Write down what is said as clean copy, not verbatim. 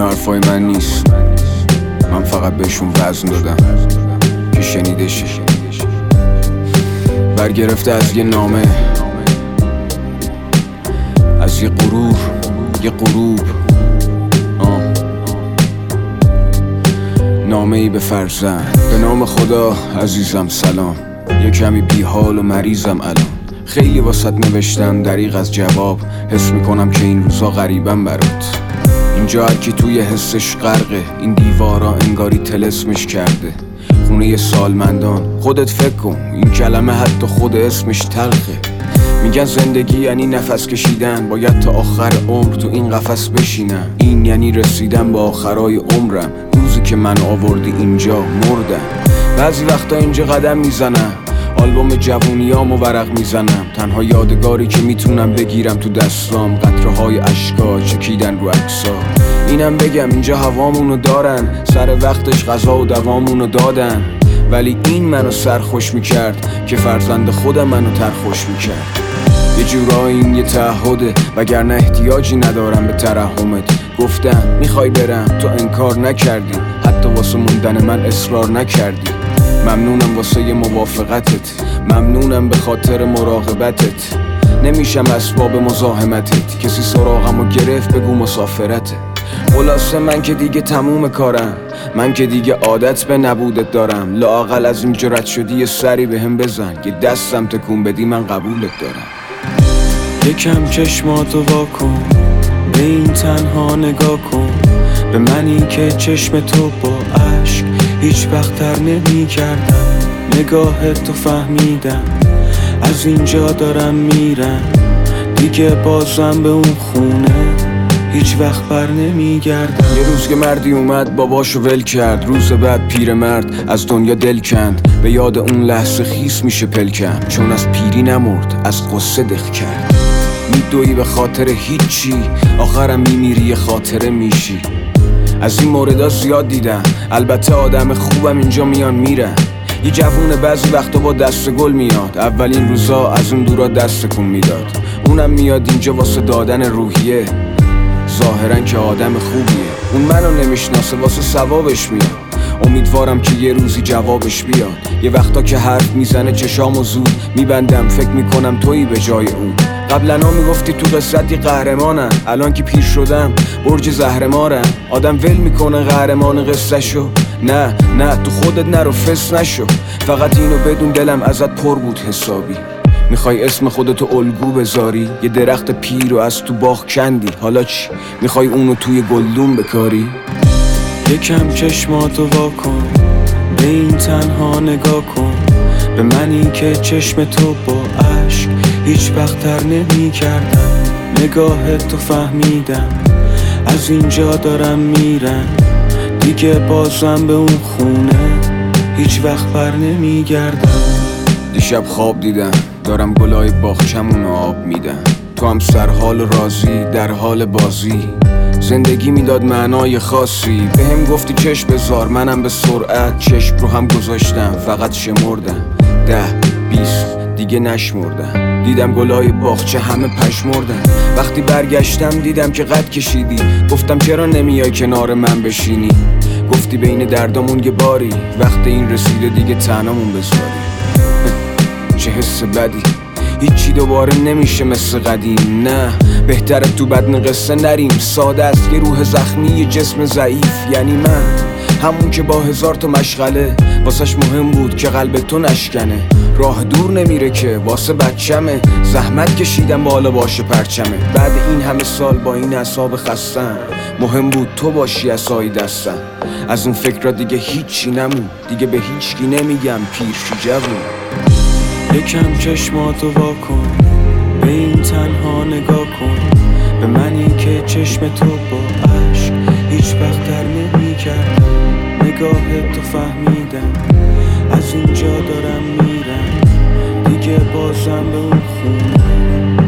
حرفای من نیست، من فقط بهشون وزن دادم که شنیده شه. برگرفته از یه نامه، از یه غرور، یه غروب، نامه ای به فرزند. به نام خدا عزیزم سلام، یه کمی بیحال و مریضم الان. خیلی واسط نوشتم دریغ از جواب، حس میکنم که این روزا غریبم برات. اینجا هرکی توی حسش غرقه، این دیوارا انگاری طلسمش کرده. خونه سالمندان، خودت فکر کن این کلمه حتی خود اسمش تلخه. میگن زندگی یعنی نفس کشیدن، باید تا آخر عمر تو این قفس بشینم. این یعنی رسیدن به آخرای عمرم، روزی که من آوردی اینجا مردم. بعضی وقتا اینجا قدم میزنم، آلبوم جوونیامو ورق میزنم. تنها یادگاری که میتونم بگیرم تو دستام، قطره های اشکا چکیدن رو عکسا. اینم بگم اینجا هوامونو دارن، سر وقتش غذا و دوامونو دادن. ولی این منو سرخوش میکرد که فرزند خودم منو ترخوش میکرد. یه جورایی این یه تعهده، وگرنه احتیاجی ندارم به ترحمت. گفتم میخوای برم، تو انکار نکردی، حتی واسه موندن من اصرار نکردی. ممنونم واسه یه موافقتت، ممنونم به خاطر مراقبتت. نمیشم اسباب مزاحمتت، کسی سراغمو گرفت بگو مسافرته. خلاصه من که دیگه تموم کارم، من که دیگه عادت به نبودت دارم. لااقل از این جرأت شدی یه سری بهم بزن، یه دستم تکون بدی من قبولت دارم. یکم چشماتو واکن، به این تنها نگاه کن. به منی که چشم تو با عشق هیچ وقت تر نمی کردم. نگاهت تو فهمیدم، از اینجا دارم میرم. دیگه بازم به اون خونه هیچ وقت بر نمیگردم. یه روز که مردی اومد باباشو ول کرد، روز بعد پیرمرد از دنیا دل کند. به یاد اون لحظه خیس میشه پلکم، چون از پیری نمرد از قصه دق کرد. میدوی به خاطر هیچی، آخرم میمیری یه خاطره میشی. از این موردا زیاد دیدم، البته آدم خوبم اینجا میان میرن. یه جوونه بعضی وقتا با دست گل میاد، اولین روزا از اون دورا دست کن میداد. اونم میاد اینجا واسه دادن روحیه، ظاهرن که آدم خوبیه. اون منو نمیشناسه واسه ثوابش میاد، امیدوارم که یه روزی جوابش بیاد. یه وقتا که حرف میزنه چشامو زود میبندم، فکر میکنم تویی به جای اون. قبلنا میگفتی تو قصتی قهرمانم، الان که پیر شدم برج زهرمارم. آدم ول میکنه قهرمان قصه شو، نه تو خودت نرو فس نشو. فقط اینو بدون دلم ازت پر بود حسابی. میخوای اسم خودتو الگو بذاری، یه درخت پیر رو از تو باغ کندی. حالا چی؟ میخوای اونو توی گلدون بکاری؟ یکم چشماتو واکن، به این تنها نگاه کن. به منی که چشم تو با عشق هیچ وقت تر نمی کردم. نگاهت تو فهمیدم، از اینجا دارم میرم. دیگه بازم به اون خونه هیچ وقت بر نمی گردم. دیشب خواب دیدم دارم گلای باغچمونو آب میدم. تو هم سرحال راضی در حال بازی، زندگی میداد معنای خاصی. به هم گفتی چشم بذار، منم به سرعت چشم رو هم گذاشتم. فقط شمردم 10-20 دیگه نشمردم. دیدم گلای باغچه همه پشمردن. وقتی برگشتم دیدم که قد کشیدی. گفتم چرا نمیای کنار من بشینی؟ گفتی بین دردامون یه باری، وقت این رسیده دیگه تنهامون بذاری. چه حس بدی، هیچی دوباره نمیشه مثل قدیم. نه بهتره تو بدن قصه نریم. ساده است یه روح زخمی، یه جسم ضعیف. یعنی من همون که با 1000 تا مشغله واسش مهم بود که قلب تو نشکنه. راه دور نمیره که واسه بچمه، زحمت کشیدم بالا باشه پرچمه. بعد این همه سال با این اعصاب خستم، مهم بود تو باشی عصای دستم. از اون فکرها دیگه هیچی نمون، دیگه به هیچکی نمیگم پیر شو جوون. یکم چشماتو واکن، به این تنها نگاه کن. به منی که چشم تو با عشق هیچ وقت تر نمی کردم. نگاهت تو فهمیدم، از اینجا دارم میرم. دیگه بازم به اون خونه